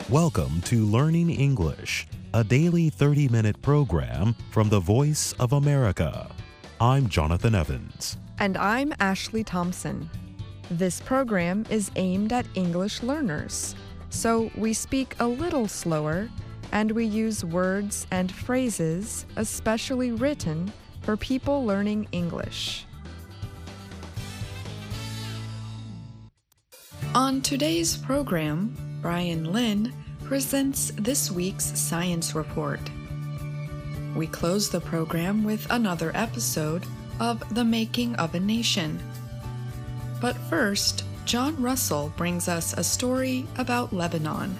Welcome to Learning English, a daily 30-minute program from the Voice of America. I'm Jonathan Evans. And I'm Ashley Thompson. This program is aimed at English learners, so we speak a little slower and we use words and phrases especially written for people learning English. On today's program, Brian Lynn presents this week's science report. We close the program with another episode of The Making of a Nation. But first, John Russell brings us a story about Lebanon.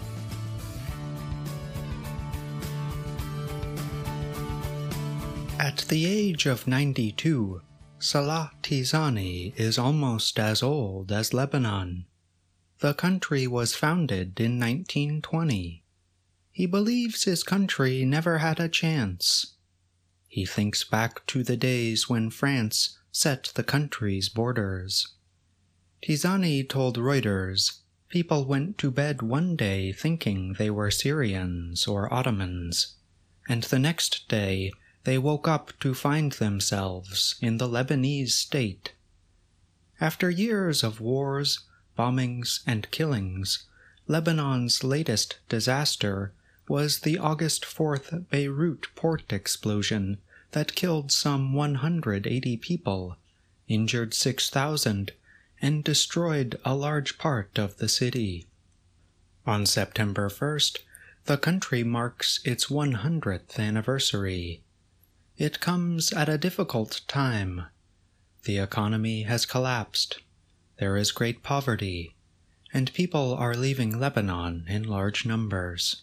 At the age of 92, Salah Tizani is almost as old as Lebanon. The country was founded in 1920. He believes his country never had a chance. He thinks back to the days when France set the country's borders. Tizani told Reuters, people went to bed one day thinking they were Syrians or Ottomans, and the next day they woke up to find themselves in the Lebanese state. After years of wars, bombings, and killings, Lebanon's latest disaster was the August 4th Beirut port explosion that killed some 180 people, injured 6,000, and destroyed a large part of the city. On September 1st, the country marks its 100th anniversary. It comes at a difficult time. The economy has collapsed. There is great poverty, and people are leaving Lebanon in large numbers.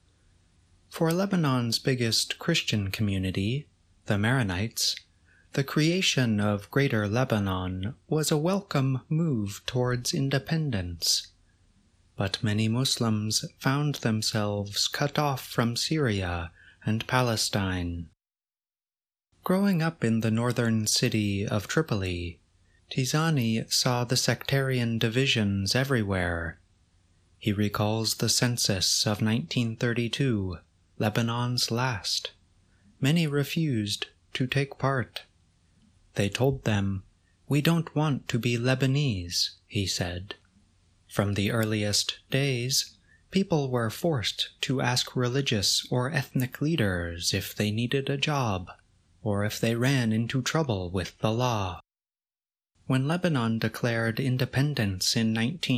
For Lebanon's biggest Christian community, the Maronites, the creation of Greater Lebanon was a welcome move towards independence. But many Muslims found themselves cut off from Syria and Palestine. Growing up in the northern city of Tripoli, Tizani saw the sectarian divisions everywhere. He recalls the census of 1932, Lebanon's last. Many refused to take part. They told them, "We don't want to be Lebanese," he said. From the earliest days, people were forced to ask religious or ethnic leaders if they needed a job, or if they ran into trouble with the law. When Lebanon declared independence in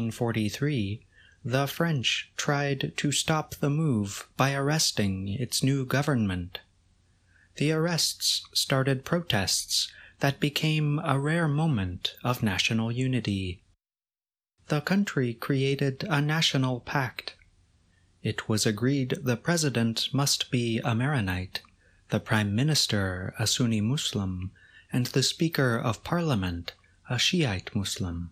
1943, the French tried to stop the move by arresting its new government. The arrests started protests that became a rare moment of national unity. The country created a national pact. It was agreed the president must be a Maronite, the prime minister a Sunni Muslim, and the speaker of parliament a Shiite Muslim.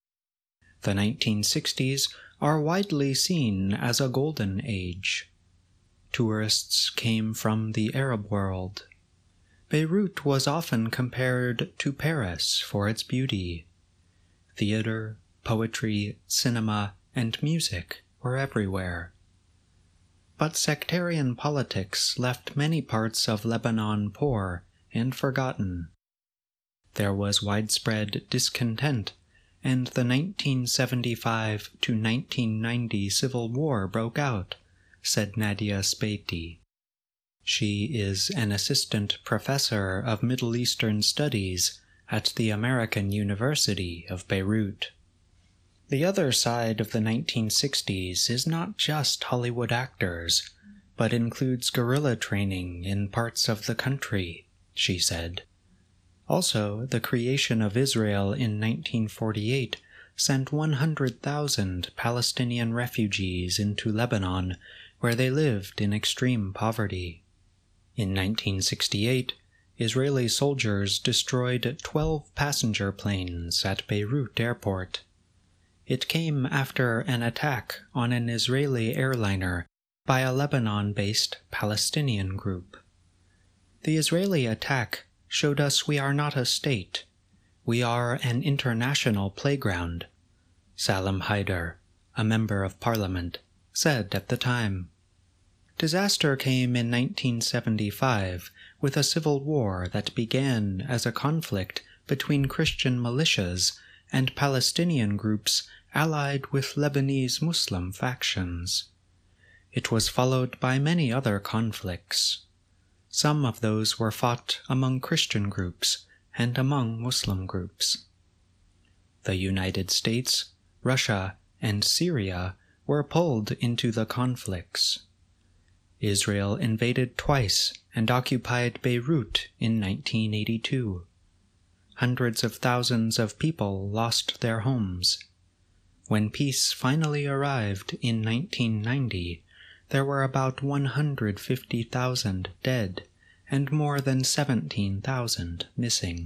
The 1960s are widely seen as a golden age. Tourists came from the Arab world. Beirut was often compared to Paris for its beauty. Theater, poetry, cinema, and music were everywhere. But sectarian politics left many parts of Lebanon poor and forgotten. There was widespread discontent, and the 1975 to 1990 Civil War broke out, said Nadia Speiti. She is an assistant professor of Middle Eastern Studies at the American University of Beirut. The other side of the 1960s is not just Hollywood actors, but includes guerrilla training in parts of the country, she said. Also, the creation of Israel in 1948 sent 100,000 Palestinian refugees into Lebanon, where they lived in extreme poverty. In 1968, Israeli soldiers destroyed 12 passenger planes at Beirut airport. It came after an attack on an Israeli airliner by a Lebanon-based Palestinian group. The Israeli attack showed us we are not a state. We are an international playground, Salam Haider, a member of parliament, said at the time. Disaster came in 1975 with a civil war that began as a conflict between Christian militias and Palestinian groups allied with Lebanese Muslim factions. It was followed by many other conflicts. Some of those were fought among Christian groups and among Muslim groups. The United States, Russia, and Syria were pulled into the conflicts. Israel invaded twice and occupied Beirut in 1982. Hundreds of thousands of people lost their homes. When peace finally arrived in 1990, there were about 150,000 dead and more than 17,000 missing.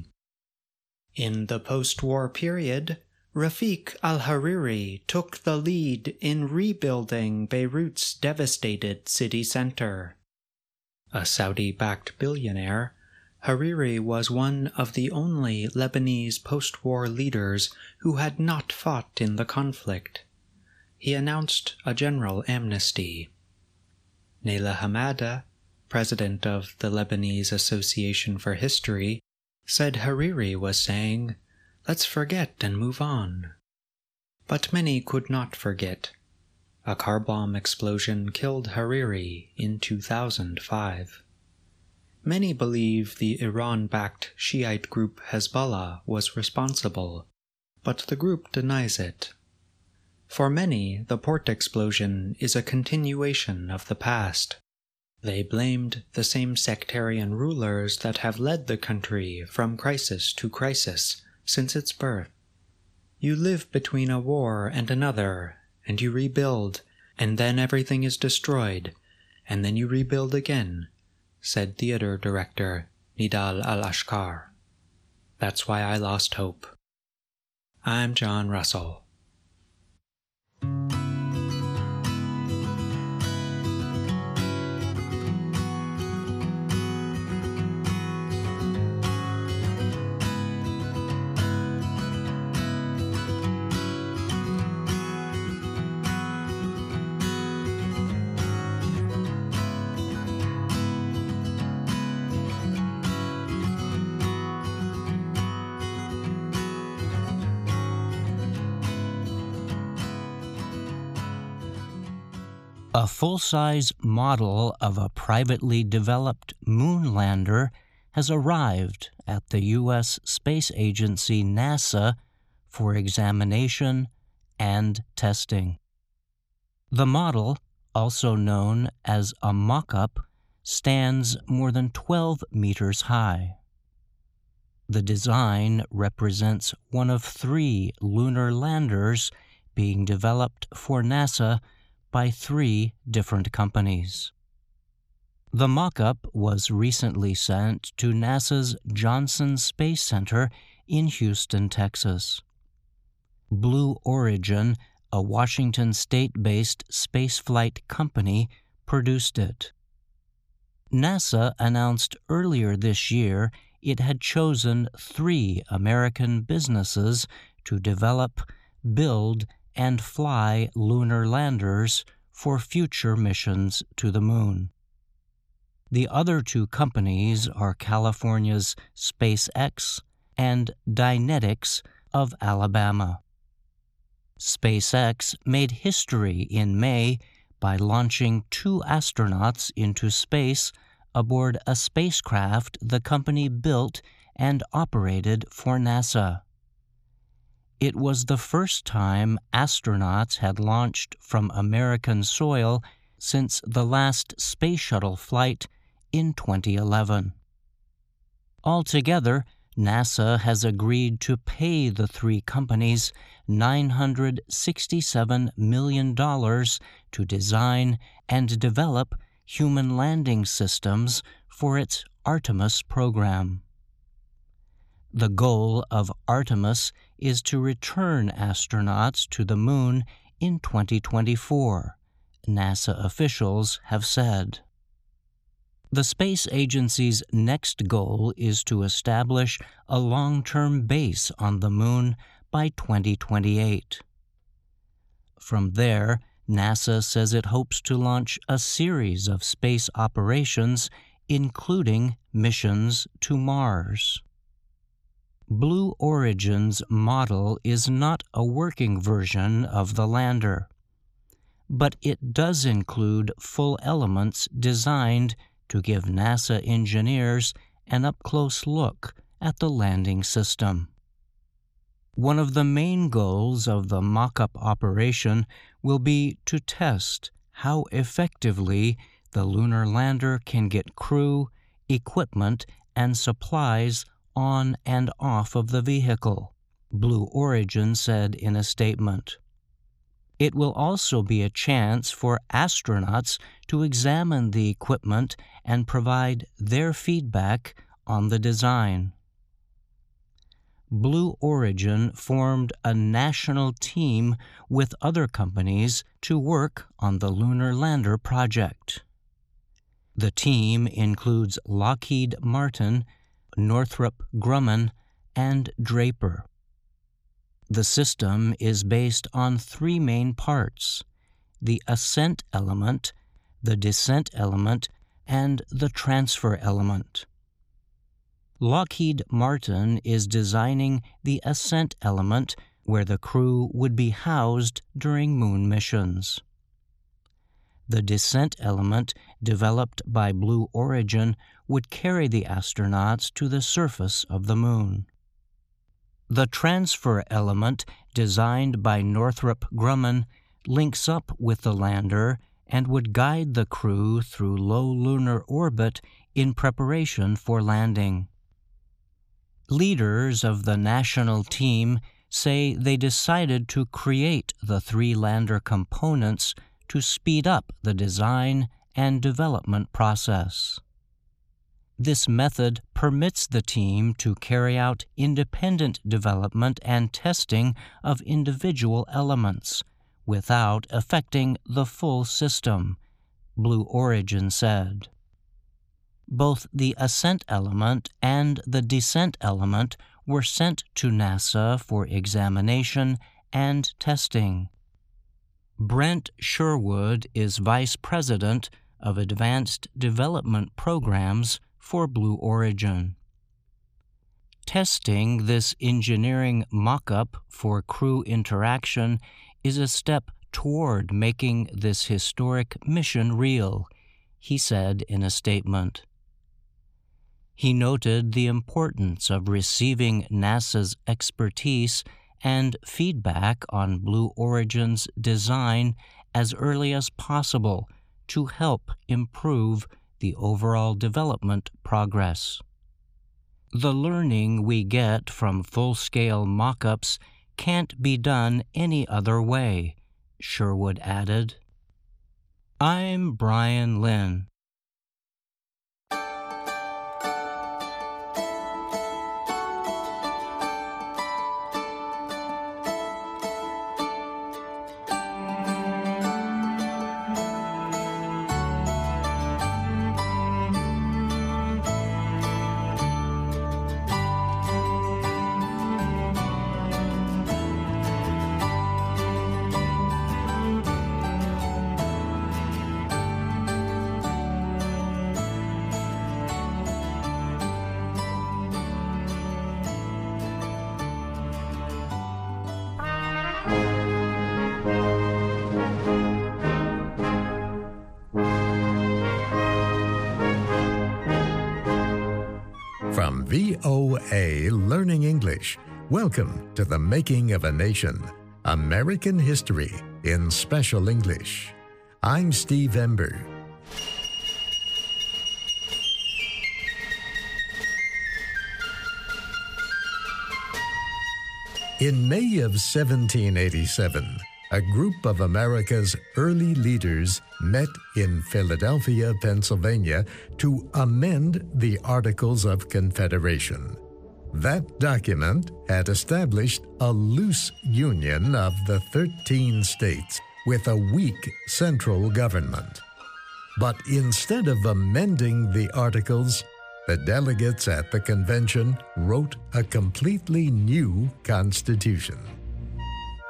In the post-war period, Rafiq al-Hariri took the lead in rebuilding Beirut's devastated city center. A Saudi-backed billionaire, Hariri was one of the only Lebanese post-war leaders who had not fought in the conflict. He announced a general amnesty. Naila Hamada, president of the Lebanese Association for History, said Hariri was saying, "Let's forget and move on." But many could not forget. A car bomb explosion killed Hariri in 2005. Many believe the Iran-backed Shiite group Hezbollah was responsible, but the group denies it. For many, the port explosion is a continuation of the past. They blamed the same sectarian rulers that have led the country from crisis to crisis since its birth. You live between a war and another, and you rebuild, and then everything is destroyed, and then you rebuild again, said theater director Nidal Al-Ashkar. That's why I lost hope. I'm John Russell. A full-size model of a privately developed moon lander has arrived at the U.S. space agency NASA for examination and testing. The model, also known as a mock-up, stands more than 12 meters high. The design represents one of 3 lunar landers being developed for NASA by 3 different companies. The mock-up was recently sent to NASA's Johnson Space Center in Houston, Texas. Blue Origin, a Washington state-based spaceflight company, produced it. NASA announced earlier this year it had chosen 3 American businesses to develop, build, and fly lunar landers for future missions to the moon. The other 2 companies are California's SpaceX and Dynetics of Alabama. SpaceX made history in May by launching 2 astronauts into space aboard a spacecraft the company built and operated for NASA. It was the first time astronauts had launched from American soil since the last space shuttle flight in 2011. Altogether, NASA has agreed to pay the 3 companies $967 million to design and develop human landing systems for its Artemis program. The goal of Artemis is to return astronauts to the moon in 2024, NASA officials have said. The space agency's next goal is to establish a long-term base on the moon by 2028. From there, NASA says it hopes to launch a series of space operations, including missions to Mars. Blue Origin's model is not a working version of the lander, but it does include full elements designed to give NASA engineers an up-close look at the landing system. One of the main goals of the mock-up operation will be to test how effectively the lunar lander can get crew, equipment, and supplies on and off of the vehicle, Blue Origin said in a statement. It will also be a chance for astronauts to examine the equipment and provide their feedback on the design. Blue Origin formed a national team with other companies to work on the lunar lander project. The team includes Lockheed Martin, Northrop Grumman, and Draper. The system is based on three main parts: the ascent element, the descent element, and the transfer element. Lockheed Martin is designing the ascent element, where the crew would be housed during moon missions. The descent element, developed by Blue Origin, would carry the astronauts to the surface of the moon. The transfer element, designed by Northrop Grumman, links up with the lander and would guide the crew through low lunar orbit in preparation for landing. Leaders of the national team say they decided to create the three lander components to speed up the design and development process. This method permits the team to carry out independent development and testing of individual elements without affecting the full system, Blue Origin said. Both the ascent element and the descent element were sent to NASA for examination and testing. Brent Sherwood is Vice President of Advanced Development Programs for Blue Origin. Testing this engineering mock-up for crew interaction is a step toward making this historic mission real, he said in a statement. He noted the importance of receiving NASA's expertise and feedback on Blue Origin's design as early as possible to help improve the overall development progress. The learning we get from full-scale mock-ups can't be done any other way, Sherwood added. I'm Brian Lynn. From VOA Learning English, welcome to The Making of a Nation, American History in Special English. I'm Steve Ember. In May of 1787, a group of America's early leaders met in Philadelphia, Pennsylvania, to amend the Articles of Confederation. That document had established a loose union of the 13 states with a weak central government. But instead of amending the Articles, the delegates at the convention wrote a completely new constitution.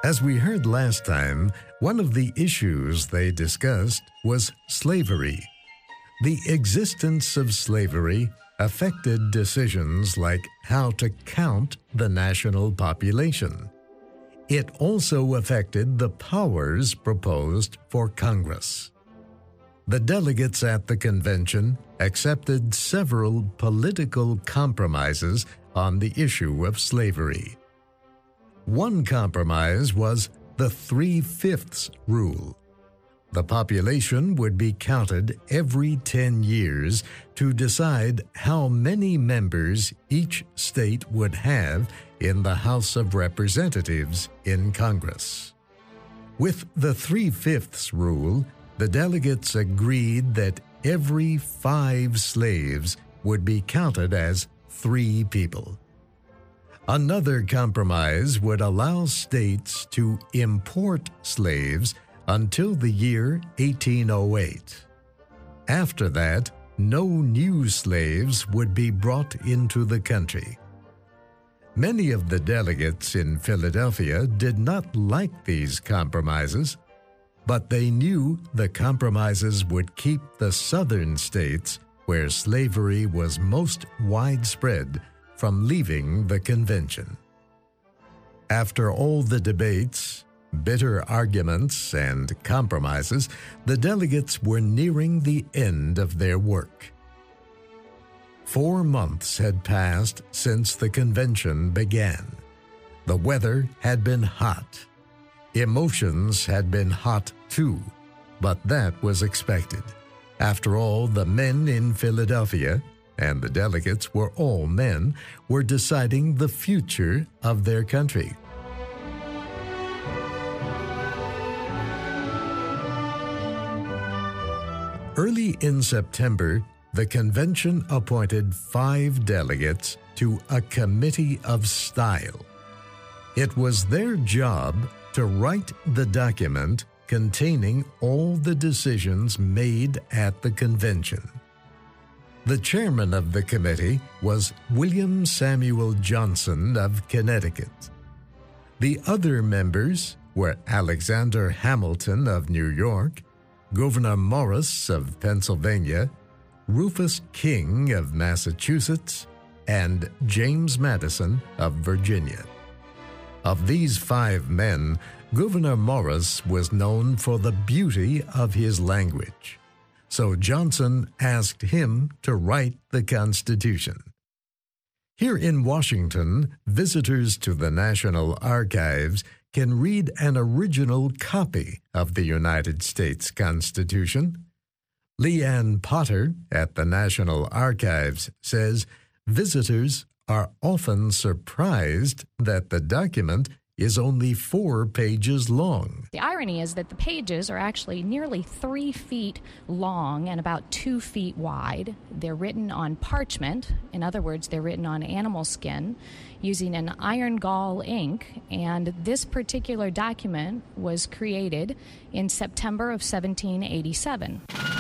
As we heard last time, one of the issues they discussed was slavery. The existence of slavery affected decisions like how to count the national population. It also affected the powers proposed for Congress. The delegates at the convention accepted several political compromises on the issue of slavery. One compromise was the 3/5 rule. The population would be counted every 10 years to decide how many members each state would have in the House of Representatives in Congress. With the 3/5 rule, the delegates agreed that every 5 slaves would be counted as 3 people. Another compromise would allow states to import slaves until the year 1808. After that, no new slaves would be brought into the country. Many of the delegates in Philadelphia did not like these compromises, but they knew the compromises would keep the southern states, where slavery was most widespread, from leaving the convention. After all the debates, bitter arguments, and compromises, the delegates were nearing the end of their work. 4 months had passed since the convention began. The weather had been hot. Emotions had been hot too, but that was expected. After all, the men in Philadelphia, and the delegates were all men, were deciding the future of their country. Early in September, the convention appointed 5 delegates to a committee of style. It was their job to write the document containing all the decisions made at the convention. The chairman of the committee was William Samuel Johnson of Connecticut. The other members were Alexander Hamilton of New York, Gouverneur Morris of Pennsylvania, Rufus King of Massachusetts, and James Madison of Virginia. Of these 5 men, Gouverneur Morris was known for the beauty of his language. So Johnson asked him to write the Constitution. Here in Washington, visitors to the National Archives can read an original copy of the United States Constitution. Leanne Potter at the National Archives says visitors are often surprised that the document is only 4 pages long. The irony is that the pages are actually nearly 3 feet long and about 2 feet wide. They're written on parchment. In other words, they're written on animal skin using an iron gall ink, and this particular document was created in September of 1787.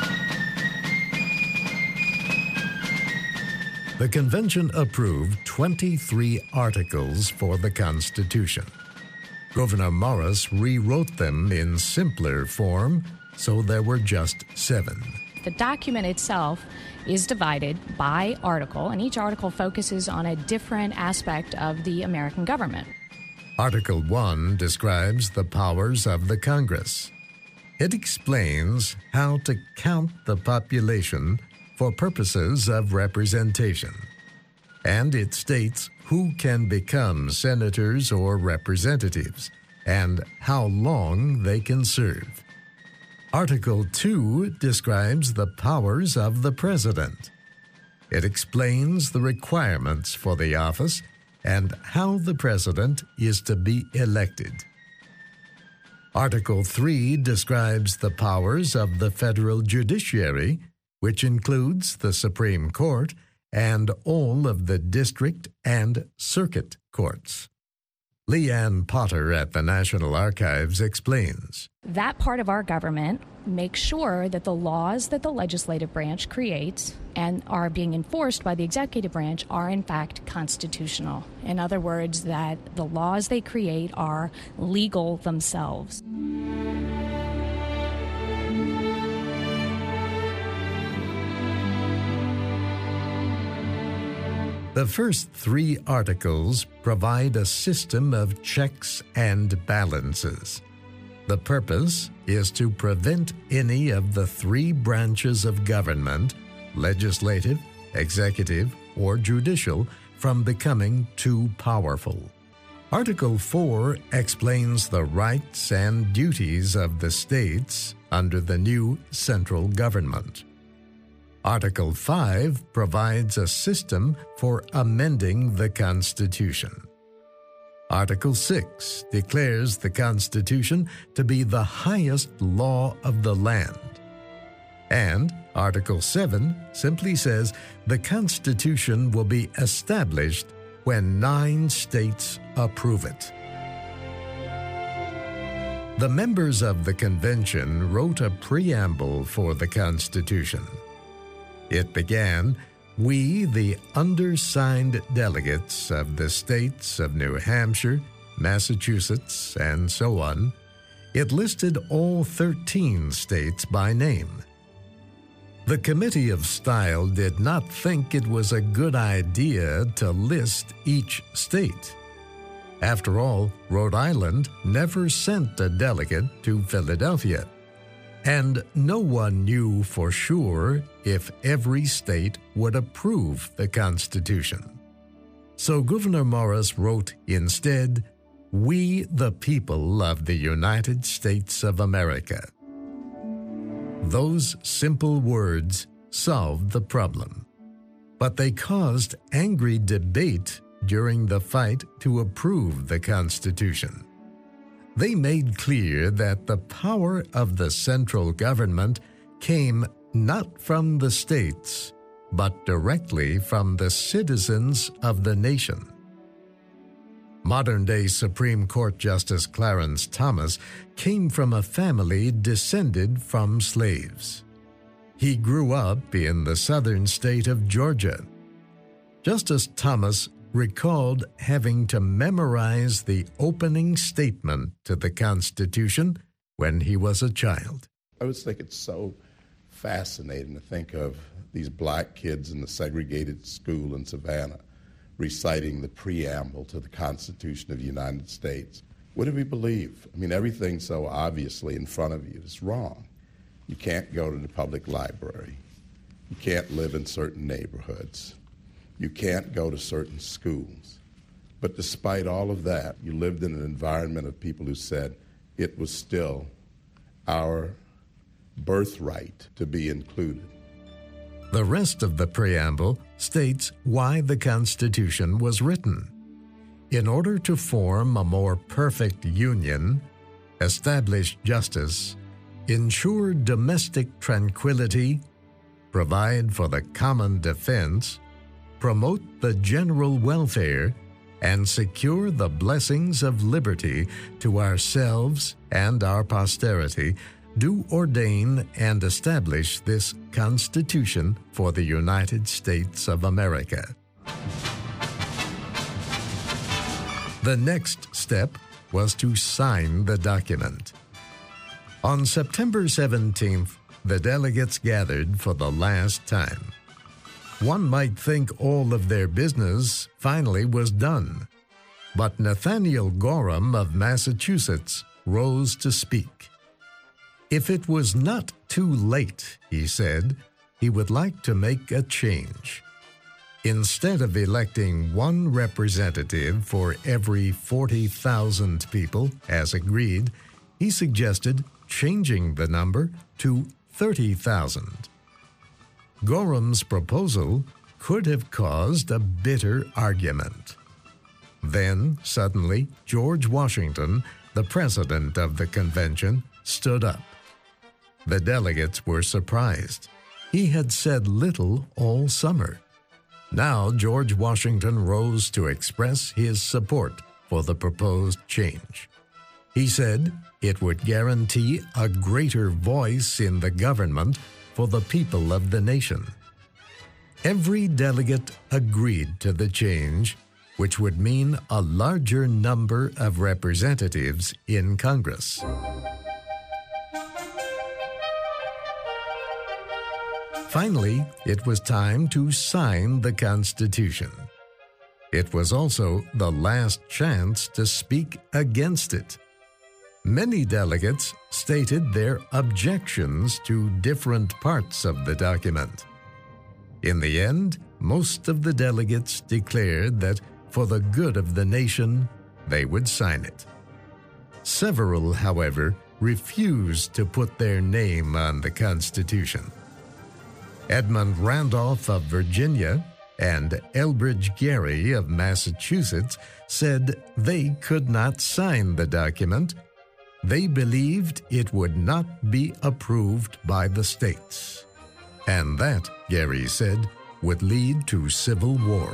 The convention approved 23 articles for the Constitution. Gouverneur Morris rewrote them in simpler form, so there were just 7. The document itself is divided by article, and each article focuses on a different aspect of the American government. Article 1 describes the powers of the Congress. It explains how to count the population for purposes of representation, and it states who can become senators or representatives and how long they can serve. Article 2 describes the powers of the president. It explains the requirements for the office and how the president is to be elected. Article 3 describes the powers of the federal judiciary, which includes the Supreme Court and all of the district and circuit courts. Leanne Potter at the National Archives explains. That part of our government makes sure that the laws that the legislative branch creates and are being enforced by the executive branch are in fact constitutional. In other words, that the laws they create are legal themselves. The first 3 articles provide a system of checks and balances. The purpose is to prevent any of the 3 branches of government, legislative, executive, or judicial, from becoming too powerful. Article 4 explains the rights and duties of the states under the new central government. Article 5 provides a system for amending the Constitution. Article 6 declares the Constitution to be the highest law of the land. And Article 7 simply says the Constitution will be established when 9 states approve it. The members of the convention wrote a preamble for the Constitution. It began, "We, the undersigned delegates of the states of New Hampshire, Massachusetts, and so on." It listed all 13 states by name. The Committee of Style did not think it was a good idea to list each state. After all, Rhode Island never sent a delegate to Philadelphia, and no one knew for sure if every state would approve the Constitution. So Gouverneur Morris wrote instead, "We, the people of the United States of America." Those simple words solved the problem, but they caused angry debate during the fight to approve the Constitution. They made clear that the power of the central government came not from the states, but directly from the citizens of the nation. Modern-day Supreme Court Justice Clarence Thomas came from a family descended from slaves. He grew up in the southern state of Georgia. Justice Thomas recalled having to memorize the opening statement to the Constitution when he was a child. I always think it's so fascinating to think of these black kids in the segregated school in Savannah reciting the preamble to the Constitution of the United States. What do we believe? I mean, everything's so obviously in front of you. It's wrong. You can't go to the public library. You can't live in certain neighborhoods. You can't go to certain schools. But despite all of that, you lived in an environment of people who said it was still our birthright to be included. The rest of the preamble states why the Constitution was written. In order to form a more perfect union, establish justice, ensure domestic tranquility, provide for the common defense, promote the general welfare, and secure the blessings of liberty to ourselves and our posterity, do ordain and establish this Constitution for the United States of America. The next step was to sign the document. On September 17th, the delegates gathered for the last time. One might think all of their business finally was done, but Nathaniel Gorham of Massachusetts rose to speak. If it was not too late, he said, he would like to make a change. Instead of electing one representative for every 40,000 people, as agreed, he suggested changing the number to 30,000. Gorham's proposal could have caused a bitter argument. Then, suddenly, George Washington, the president of the convention, stood up. The delegates were surprised. He had said little all summer. Now George Washington rose to express his support for the proposed change. He said it would guarantee a greater voice in the government for the people of the nation. Every delegate agreed to the change, which would mean a larger number of representatives in Congress. Finally, it was time to sign the Constitution. It was also the last chance to speak against it. Many delegates stated their objections to different parts of the document. In the end, most of the delegates declared that for the good of the nation, they would sign it. Several, however, refused to put their name on the Constitution. Edmund Randolph of Virginia and Elbridge Gerry of Massachusetts said they could not sign the document. They believed it would not be approved by the states. And that, Gerry said, would lead to civil war.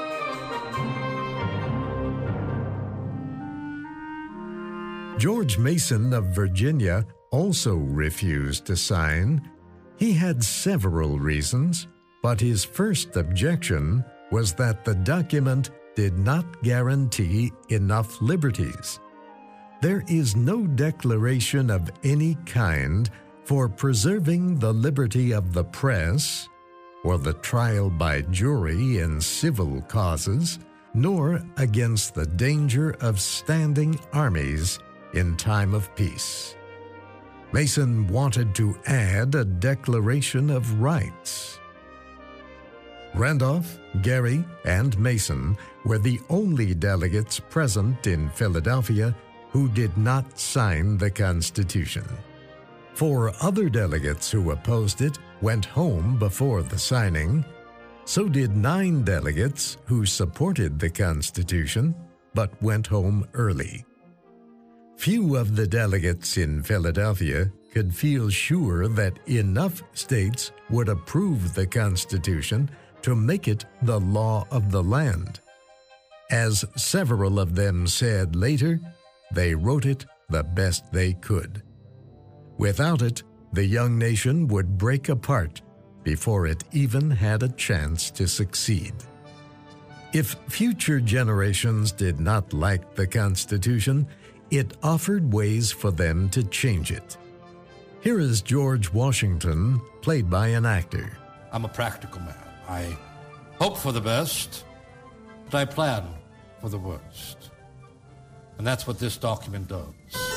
George Mason of Virginia also refused to sign. He had several reasons, but his first objection was that the document did not guarantee enough liberties. There is no declaration of any kind for preserving the liberty of the press, or the trial by jury in civil causes, nor against the danger of standing armies in time of peace. Mason wanted to add a Declaration of Rights. Randolph, Gerry, and Mason were the only delegates present in Philadelphia who did not sign the Constitution. 4 other delegates who opposed it went home before the signing. So did 9 delegates who supported the Constitution but went home early. Few of the delegates in Philadelphia could feel sure that enough states would approve the Constitution to make it the law of the land. As several of them said later, they wrote it the best they could. Without it, the young nation would break apart before it even had a chance to succeed. If future generations did not like the Constitution, it offered ways for them to change it. Here is George Washington, played by an actor. I'm a practical man. I hope for the best, but I plan for the worst. And that's what this document does.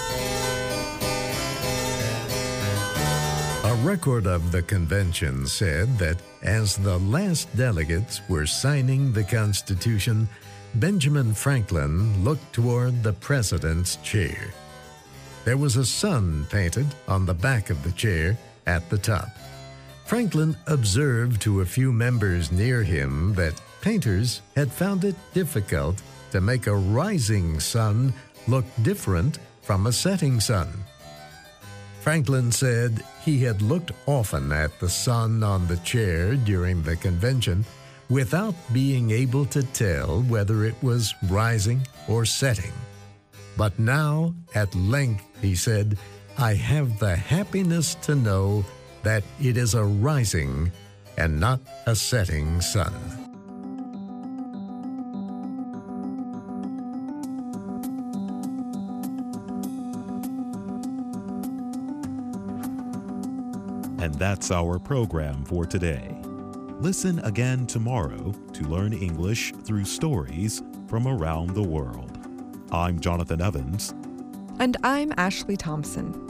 A record of the convention said that as the last delegates were signing the Constitution, Benjamin Franklin looked toward the president's chair. There was a sun painted on the back of the chair at the top. Franklin observed to a few members near him that painters had found it difficult to make a rising sun look different from a setting sun. Franklin said he had looked often at the sun on the chair during the convention without being able to tell whether it was rising or setting. But now, at length, he said, I have the happiness to know that it is a rising and not a setting sun. And that's our program for today. Listen again tomorrow to learn English through stories from around the world. I'm Jonathan Evans. And I'm Ashley Thompson.